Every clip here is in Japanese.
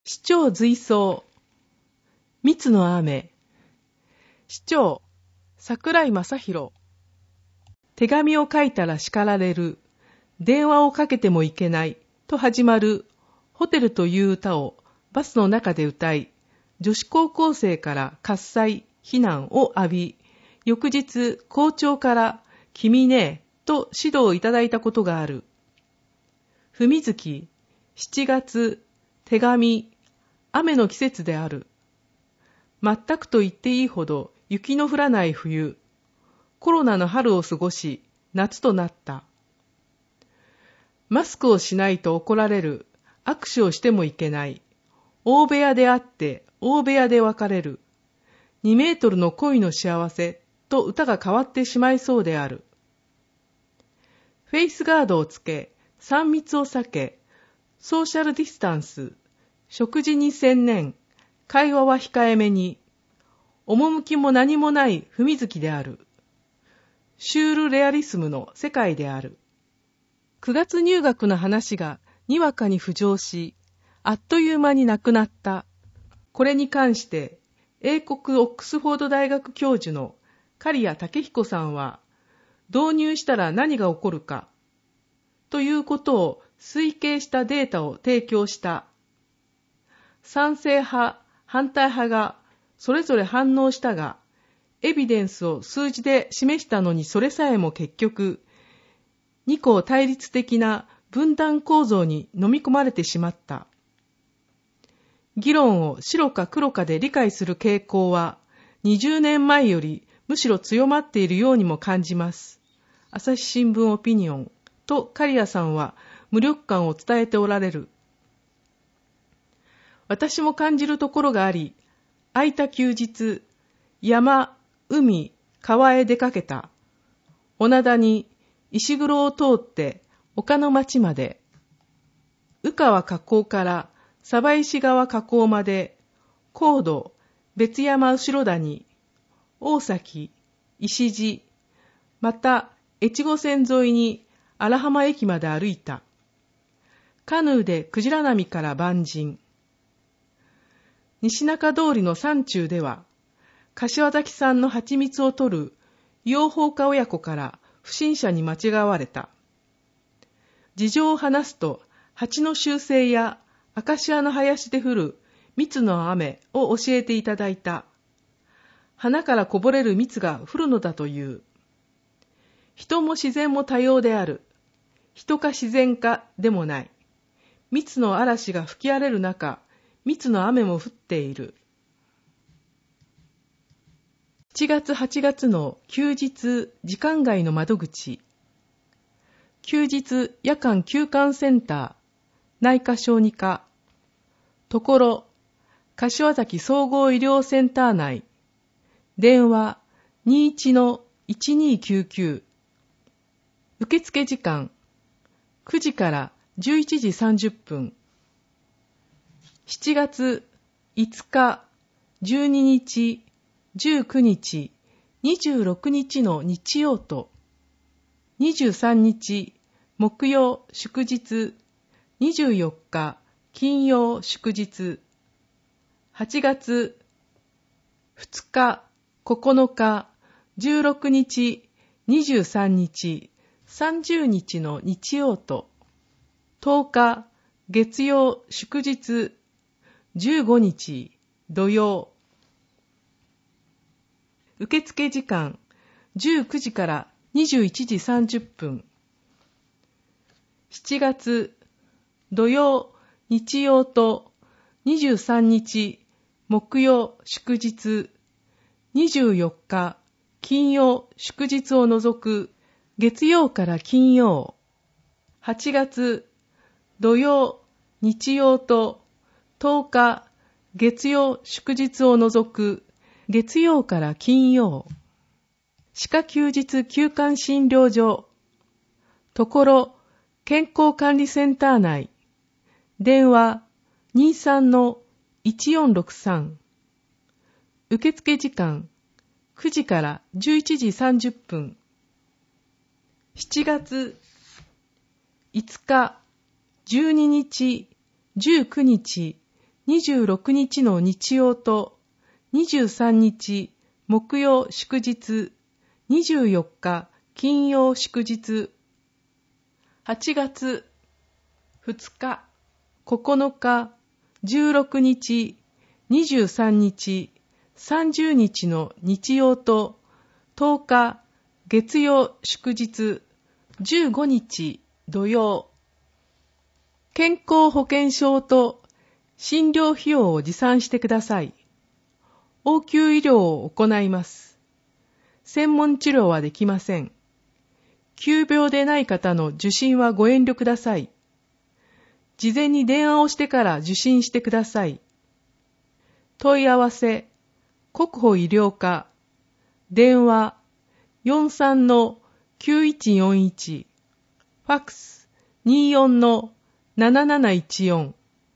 市長随走、蜜の雨、市長、桜井正宏。手紙を書いたら叱られる、電話をかけてもいけないと始まるホテルという歌をバスの中で歌い、女子高校生から喝采、非難を浴び、翌日校長から君ねと指導をいただいたことがある。文月、7月、手紙、雨の季節である。全くと言っていいほど雪の降らない冬。コロナの春を過ごし、夏となった。マスクをしないと怒られる。握手をしてもいけない。大部屋で会って、大部屋で別れる。2メートルの恋の幸せと歌が変わってしまいそうである。フェイスガードをつけ、3密を避け、ソーシャルディスタンス、食事に専念、会話は控えめに、趣も何もない文月である。シュールレアリスムの世界である。9月入学の話がにわかに浮上し、あっという間になくなった。これに関して、英国オックスフォード大学教授の刈谷武彦さんは、導入したら何が起こるか、ということを推計したデータを提供した。賛成派、反対派がそれぞれ反応したが、エビデンスを数字で示したのにそれさえも結局、二項対立的な分断構造に飲み込まれてしまった。議論を白か黒かで理解する傾向は、20年前よりむしろ強まっているようにも感じます。朝日新聞オピニオンと刈谷さんは無力感を伝えておられる。私も感じるところがあり、空いた休日、山、海、川へ出かけた。小灘に石黒を通って丘の町まで。宇川河口から鯖石川河口まで、高度、別山後ろ谷、大崎、石地、また越後線沿いに荒浜駅まで歩いた。カヌーでクジラ波から万人。西中通りの山中では、柏崎産の蜂蜜を取る養蜂家親子から不審者に間違われた。事情を話すと、蜂の習性やアカシアの林で降る蜜の雨を教えていただいた。花からこぼれる蜜が降るのだという。人も自然も多様である。人か自然かでもない。蜜の嵐が吹き荒れる中、蜜の雨も降っている。7月8月の休日時間外の窓口。休日夜間休館センター、内科小児科。ところ、柏崎総合医療センター内。電話 21-1299。受付時間9時から11時30分。7月5日、12日、19日、26日の日曜と、23日、木曜祝日、24日、金曜祝日、8月2日、9日、16日、23日、30日の日曜と、10日、月曜祝日、15日、土曜。受付時間、19時から21時30分。7月、土曜、日曜と、23日、木曜祝日、24日、金曜祝日を除く、月曜から金曜。8月、土曜、日曜と、10日、月曜祝日を除く、月曜から金曜。歯科休日休館診療所。ところ、健康管理センター内。電話 23-1463。受付時間9時から11時30分。7月5日、12日、19日、 26日の日曜と23日木曜祝日、24日金曜祝日。8月2日、9日、16日、23日、30日の日曜と10日月曜祝日、15日土曜。健康保険証と診療費用を持参してください。応急医療を行います。専門治療はできません。急病でない方の受診はご遠慮ください。事前に電話をしてから受診してください。問い合わせ、国保医療課、電話 43-9141、ファックス 24-7714。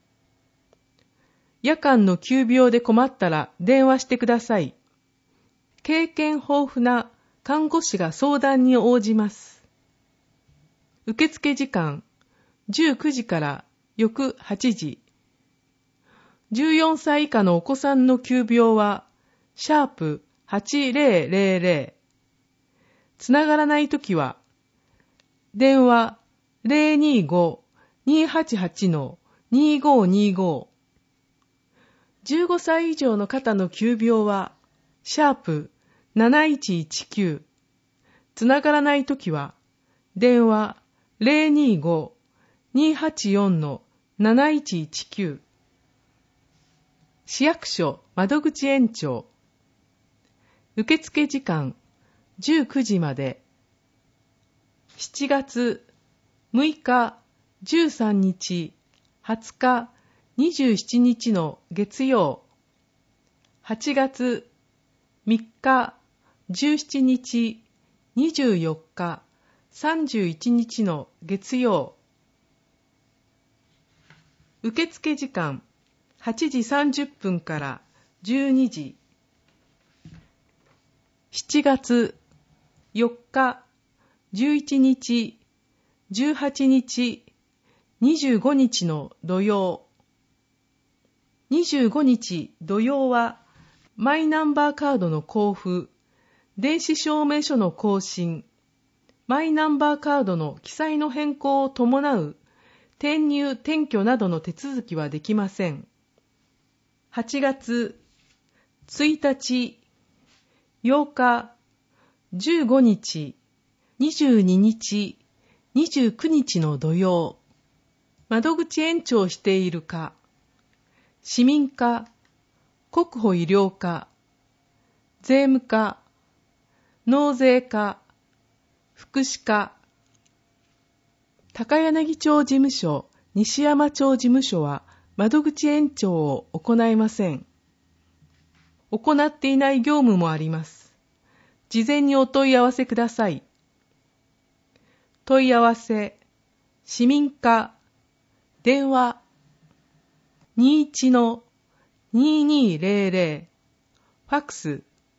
夜間の急病で困ったら電話してください。経験豊富な看護師が相談に応じます。受付時間、19時から翌8時。14歳以下のお子さんの急病は、#8000。つながらないときは、電話 025-288-2525。15歳以上の方の急病は、#7119。つながらないときは、電話 025-284-7119。市役所窓口延長。受付時間19時まで。7月6日、13日、20日、27日の月曜。8月3日、17日、24日、31日の月曜。受付時間8時30分から12時。7月4日、11日、18日、25日の土曜。25日土曜は、マイナンバーカードの交付、電子証明書の更新、マイナンバーカードの記載の変更を伴う転入・転居などの手続きはできません。8月1日、8日、15日、22日、29日の土曜。窓口延長している課、市民課、国保医療課、税務課、納税課、福祉課。高柳町事務所、西山町事務所は窓口延長を行いません。行っていない業務もあります。事前にお問い合わせください。問い合わせ、市民課、電話 21-2200、ファックス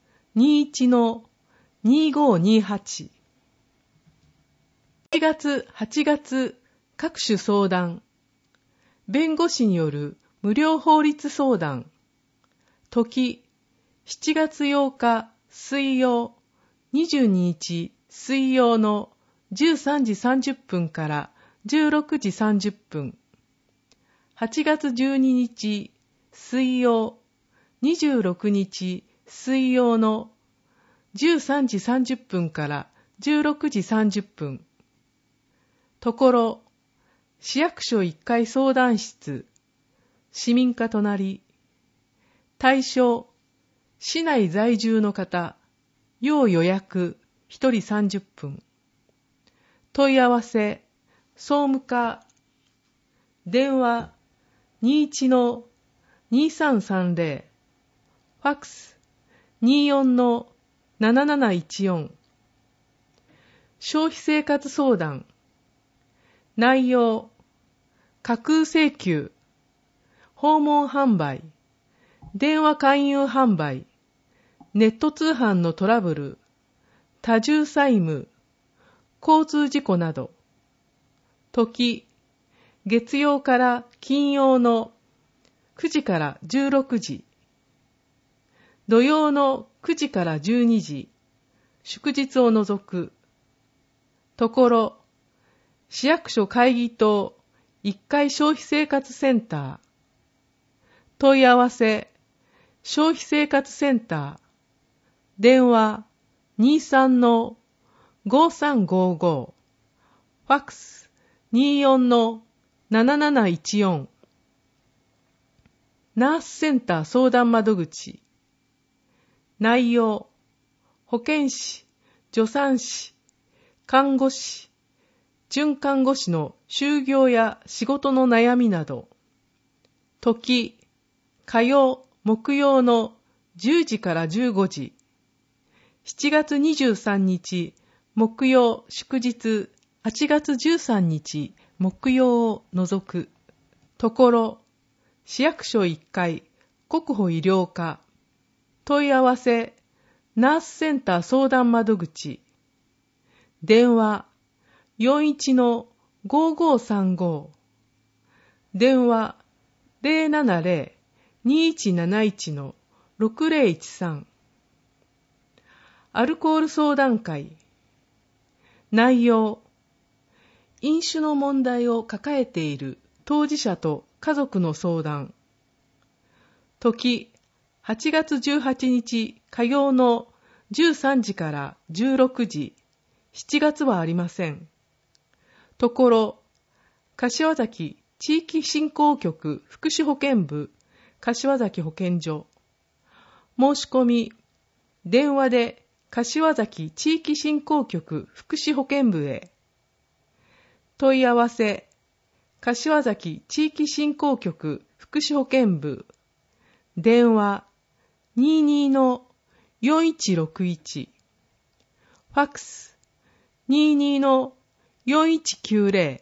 21-2528。7月、8月、各種相談。弁護士による無料法律相談。時、7月8日水曜、22日水曜の13時30分から16時30分。8月12日水曜、26日水曜の13時30分から16時30分。ところ、市役所1階相談室、市民課隣。対象、市内在住の方、要予約、1人30分。問い合わせ、総務課、電話 21-2330、ファックス 24-7714。消費生活相談。内容、架空請求、訪問販売、電話勧誘販売、ネット通販のトラブル、多重債務、交通事故など。時、月曜から金曜の 9時から16時。土曜の9時から12時。祝日を除く。ところ、市役所会議棟1階消費生活センター。問い合わせ、消費生活センター。電話 23-5355。ファックス 24-7714。ナースセンター相談窓口。内容、保健師、助産師、看護師、准看護師の就業や仕事の悩みなど。時、火曜、木曜の10時から15時。7月23日、木曜祝日、8月13日、木曜を除く。ところ、市役所1階、国保医療課。問い合わせ、ナースセンター相談窓口。電話、41-5535。電話、070-2171-6013。アルコール相談会。内容、飲酒の問題を抱えている当事者と家族の相談。時、8月18日火曜の13時から16時。7月はありません。ところ、柏崎地域振興局福祉保健部柏崎保健所。申し込み、電話で柏崎地域振興局福祉保健部へ。問い合わせ、柏崎地域振興局福祉保健部。電話、22-4161。ファックス、22-4190。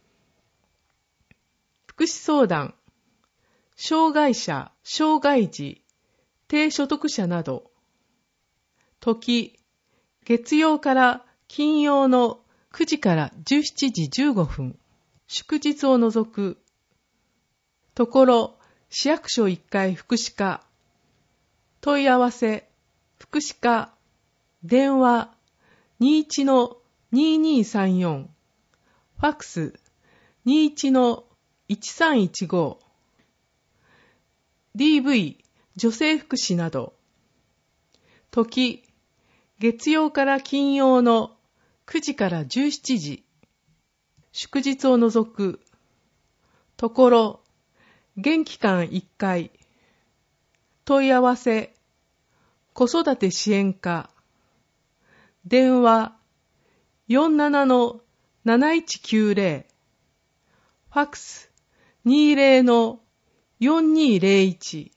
福祉相談、障害者、障害児、低所得者など。時、月曜から金曜の9時から17時15分。祝日を除く。ところ、市役所1階福祉課。問い合わせ、福祉課。電話、21-2234。ファックス、21-1315。DV、女性福祉など。時、月曜から金曜の9時から17時。祝日を除く。ところ、現期間1回。問い合わせ、子育て支援課。電話、47-7190。ファックス、20-4201。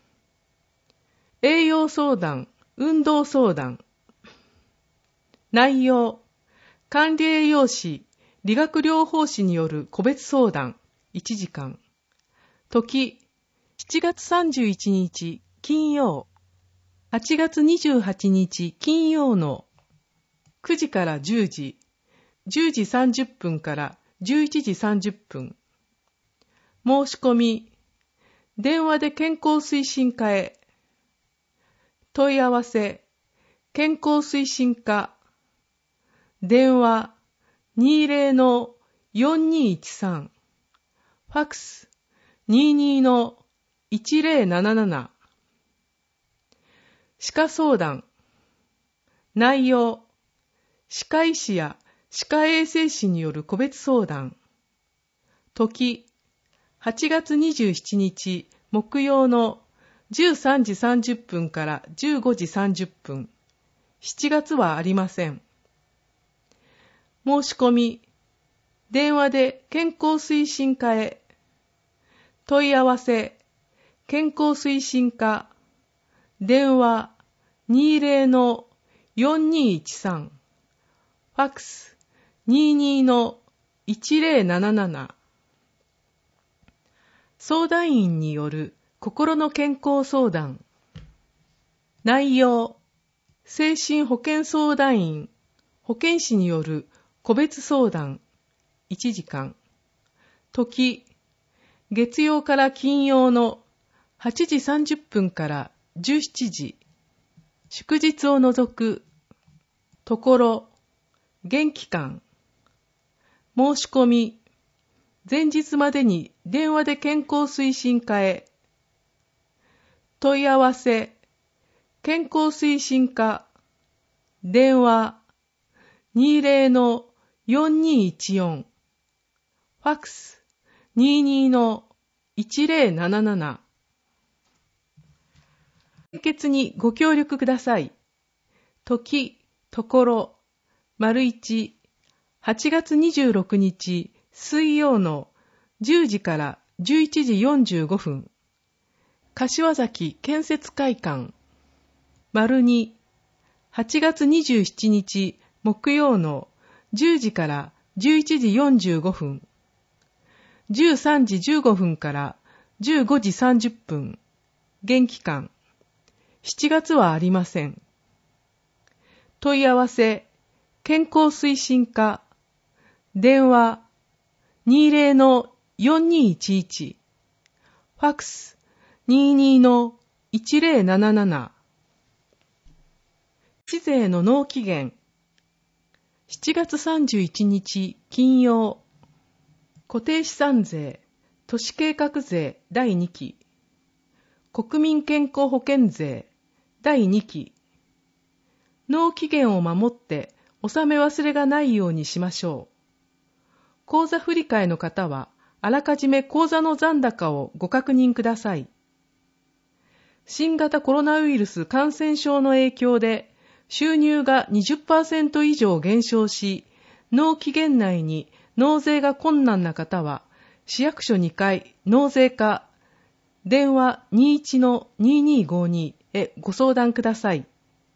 栄養相談、運動相談。内容、管理栄養士、理学療法士による個別相談、1時間。時、7月31日金曜、8月28日金曜の9時から10時、10時30分から11時30分。申し込み、電話で健康推進課へ。問い合わせ、健康推進課。電話、20-4213。ファックス、22-1077。歯科相談。内容、歯科医師や歯科衛生士による個別相談。時、8月27日木曜の13時30分から15時30分。7月はありません。申し込み、電話で健康推進課へ。問い合わせ、健康推進課。電話、20-4213。ファックス、22-1077。相談員による心の健康相談。内容、精神保健相談員、保健師による個別相談、1時間。時、月曜から金曜の 8時30分から17時、祝日を除く、ところ、現期間、申し込み、前日までに電話で健康推進課へ、問い合わせ、健康推進課、電話、20-4214、ファックス、22-1077、献血にご協力ください。時、ところ、1、8月26日水曜の10時から11時45分。柏崎建設会館。2、8月27日木曜の10時から11時45分。13時15分から15時30分。現期間。7月はありません。問い合わせ、健康推進課、電話、20-4211、ファックス、22-1077。市税の納期限、7月31日金曜、固定資産税、都市計画税第2期、国民健康保険税第2期。納期限を守って納め忘れがないようにしましょう。口座振替の方はあらかじめ口座の残高をご確認ください。新型コロナウイルス感染症の影響で収入が 20% 以上減少し、納期限内に納税が困難な方は市役所2階納税課電話 21-2252 へご相談ください。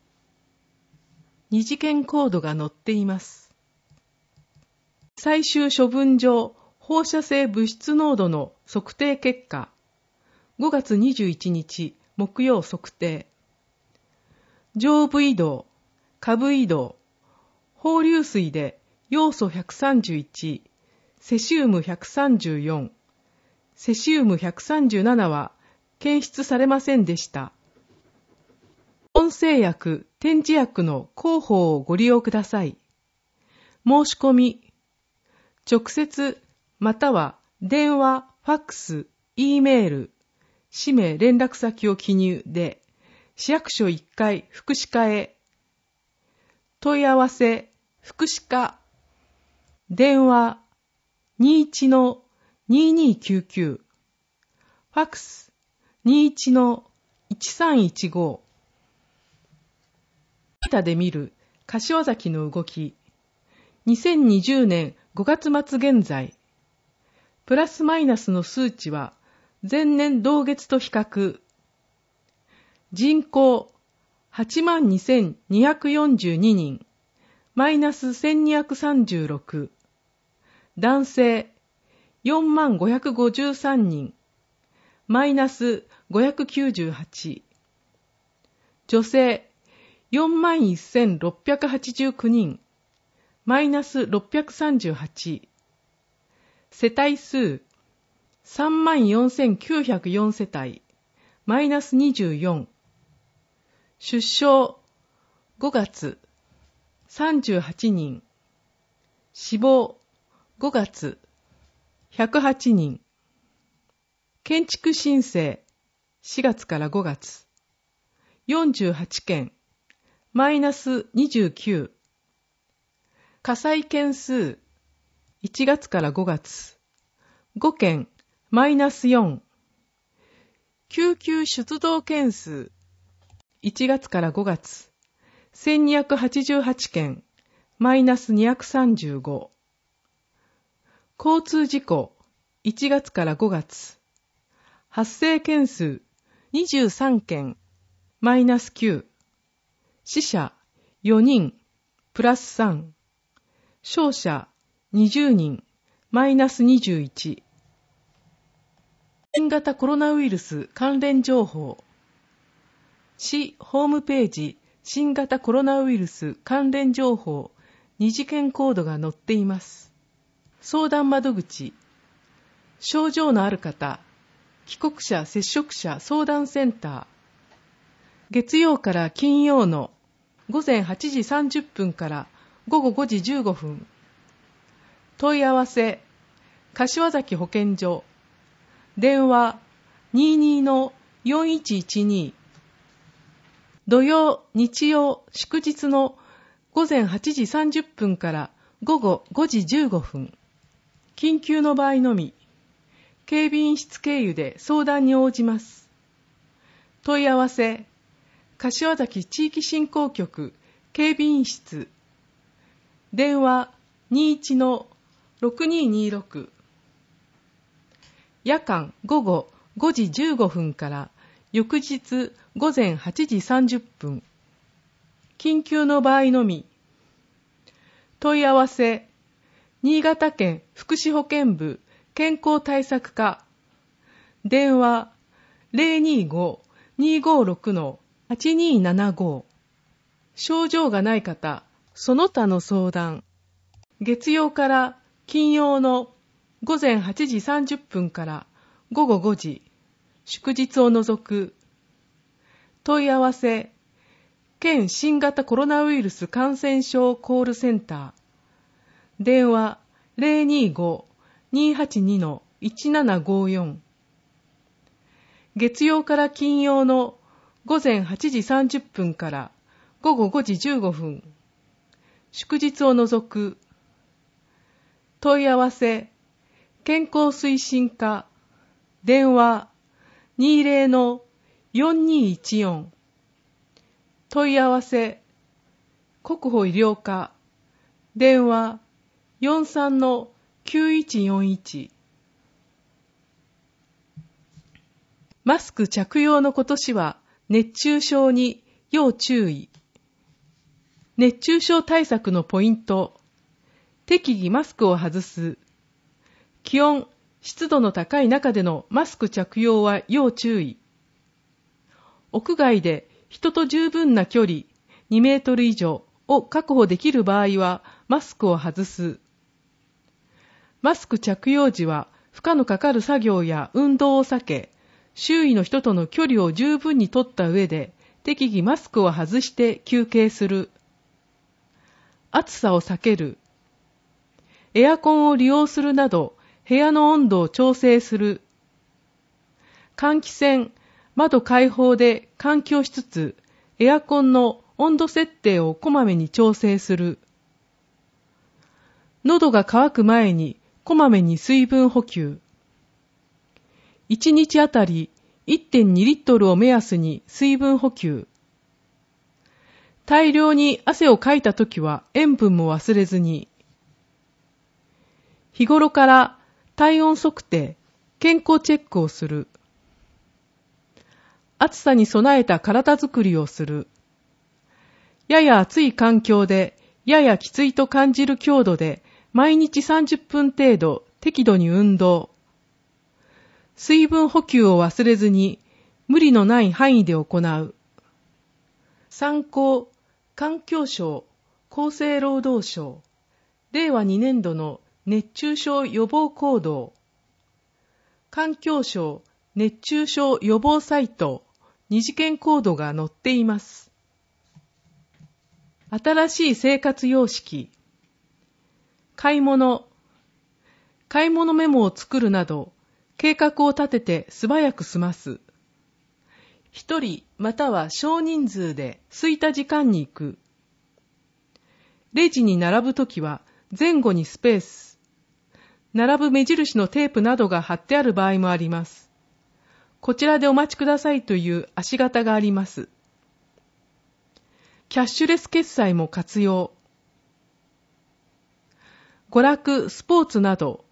二次元コードが載っています。最終処分場放射性物質濃度の測定結果、5月21日木曜測定。上部移動、下部移動、放流水で要素131、セシウム134、セシウム137は検出されませんでした。温製薬、点耳薬の広報をご利用ください。申し込み、直接または電話、ファックス、Eメール、氏名連絡先を記入で、市役所1階福祉課へ。問い合わせ、福祉課。電話、21-2299。ファックス、21-1315。データで見る柏崎の動き。2020年5月末現在。プラスマイナスの数値は前年同月と比較。人口 82,242 人、マイナス1236。男性 45,553 人、マイナス598。女性 41,689 人、マイナス638。世帯数 34,904 世帯、マイナス24。出生5月38人、死亡5月108人。建築申請4月から5月48件、マイナス29。火災件数1月から5月5件、マイナス4。救急出動件数1月から5月1288件、マイナス235。交通事故1月から5月発生件数23件、マイナス9。死者4人、プラス3。傷者20人、マイナス21。新型コロナウイルス関連情報。市ホームページ新型コロナウイルス関連情報二次元コードが載っています。相談窓口。症状のある方、 帰国者接触者相談センター。月曜から金曜の午前8時30分から午後5時15分。問い合わせ、柏崎保健所。電話 22-4112。土曜、日曜、祝日の午前8時30分から午後5時15分。緊急の場合のみ、警備員室経由で相談に応じます。問い合わせ、柏崎地域振興局警備員室。電話 21-6226。夜間午後5時15分から翌日午前8時30分。緊急の場合のみ。問い合わせ、新潟県福祉保健部健康対策課。電話 025-256-8275。症状がない方、その他の相談。月曜から金曜の午前8時30分から午後5時。祝日を除く。問い合わせ、県新型コロナウイルス感染症コールセンター。電話 025-282-1754。月曜から金曜の午前8時30分から午後5時15分。祝日を除く。問い合わせ、健康推進課。電話 20-4214。問い合わせ、国保医療課。電話 43-9141。マスク着用の今年は熱中症に要注意。熱中症対策のポイント。適宜マスクを外す。気温、湿度の高い中でのマスク着用は要注意。屋外で人と十分な距離2メートル以上を確保できる場合はマスクを外す。マスク着用時は負荷のかかる作業や運動を避け、周囲の人との距離を十分にとった上で適宜マスクを外して休憩する。暑さを避ける。エアコンを利用するなど部屋の温度を調整する。換気扇、窓開放で換気をしつつ、エアコンの温度設定をこまめに調整する。喉が渇く前にこまめに水分補給。1日あたり 1.2 リットルを目安に水分補給。大量に汗をかいたときは塩分も忘れずに。日頃から体温測定、健康チェックをする。暑さに備えた体づくりをする。やや暑い環境で、ややきついと感じる強度で、毎日30分程度適度に運動。水分補給を忘れずに、無理のない範囲で行う。参考、環境省、厚生労働省、令和2年度の熱中症予防行動。環境省熱中症予防サイト、二次元コードが載っています。新しい生活様式。買い物メモを作るなど、計画を立てて素早く済ます。一人または少人数で空いた時間に行く。レジに並ぶときは前後にスペース。並ぶ目印のテープなどが貼ってある場合もあります。こちらでお待ちくださいという足形があります。キャッシュレス決済も活用。娯楽、スポーツなど。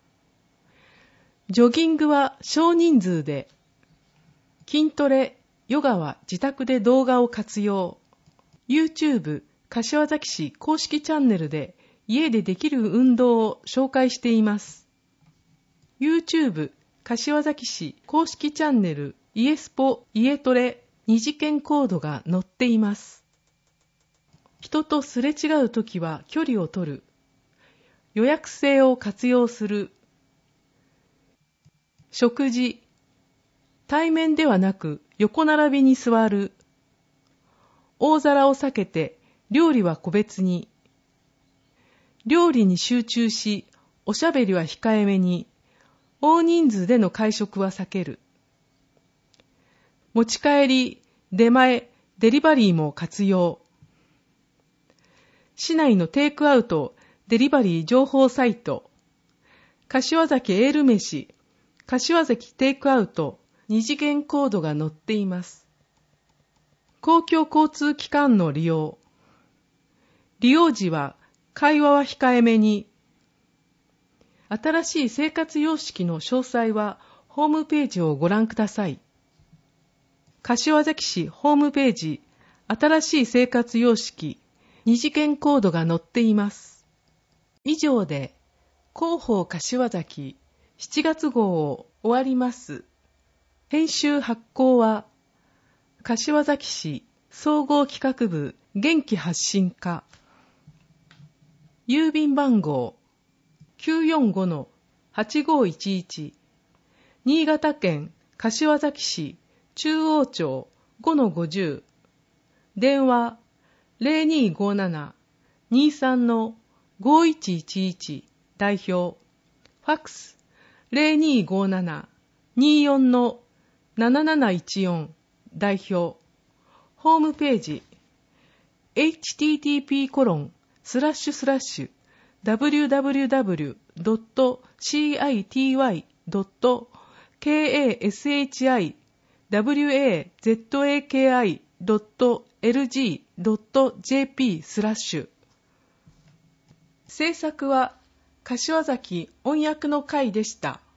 ジョギングは少人数で。筋トレ、ヨガは自宅で動画を活用。YouTube、柏崎市公式チャンネルで家でできる運動を紹介しています。YouTube、柏崎市公式チャンネルイエスポ家トレ二次元コードが載っています。人とすれ違うときは距離を取る。予約制を活用する。食事、 対面ではなく横並びに座る。大皿を避けて料理は個別に。料理に集中し、おしゃべりは控えめに。大人数での会食は避ける。持ち帰り、出前、デリバリーも活用。市内のテイクアウト、デリバリー情報サイト、柏崎エール飯、柏崎テイクアウト、二次元コードが載っています。公共交通機関の利用。利用時は会話は控えめに。新しい生活様式の詳細はホームページをご覧ください。柏崎市ホームページ、新しい生活様式、二次元コードが載っています。以上で広報柏崎7月号を終わります。編集発行は柏崎市総合企画部元気発信課。郵便番号 945-8511 新潟県柏崎市中央町 5-50 電話 0257-23-5111 代表ファックス 0257-24-7714 代表ホームページ http://www.city.kazaki.lg.jp/ 制作は柏崎音訳の会でした。